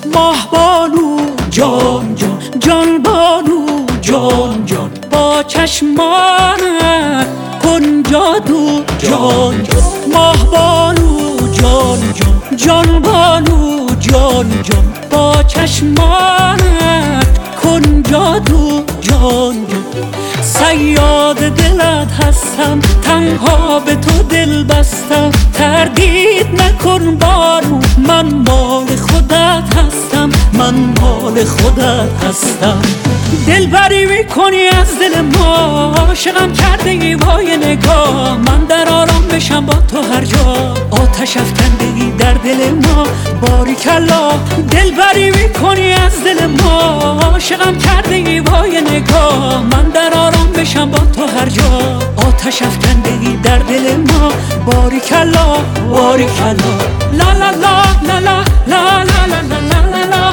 ماه بانو جان جان، جان بانو جان جان، با چشمانت کن جادو جان جان. ماه بانو جان جان، جان بانو جان جان، با چشمانت کن جادو جان جان. صیاد دلت هستم، تنها به تو دل بستم، تردید نکن بانو، من مال خودت هستم، من مال خودت هستم. دلبری میکنی از دل ما، عاشقم کرده وای نگاه، من در آرام بشم با تو هر جا، آتش افکندگی در دل ما باریکلا. دلبری میکنی از دل ما، عاشقم کرده وای نگاه، من در آرام بشم با تو هر جا، آتش افکندگی در دل ما باریکلا باریکلا. لا لا لا لا لا لا لا لا لا لا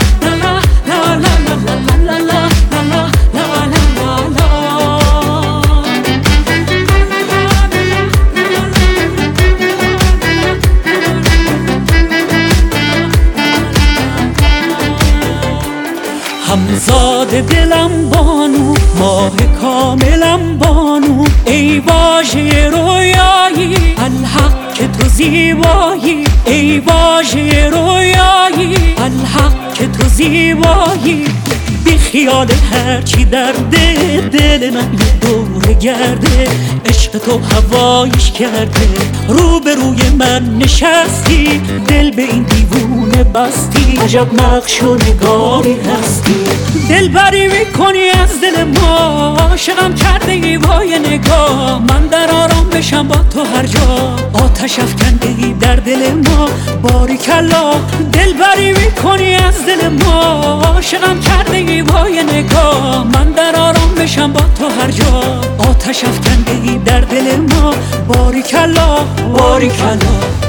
همزاد دلم بانو، ماه کاملم بانو، ای واژه رویایی الحق که تو زیبایی، ای واژه رویایی الحق که تو زیبایی. بی خیال هرچی در دل من یه دور گرده، عشق تو هوایش کرده، رو به روی من نشستی، دل به این دیوونه بستی، عجب نقش و نگاری هستی. دلبری میکنی از دل ما، عاشقم کرده ای وای نگاه، من در آرام بشم با تو هر جا، آتش افکندگی در دل ما باریکلا. دلبری میکنی از دل ما، عاشقم کرده ای وای نگاه، من در آرام بشم با تو هر جا، آتش افکندگی در دل ما باریکلا باریکلا.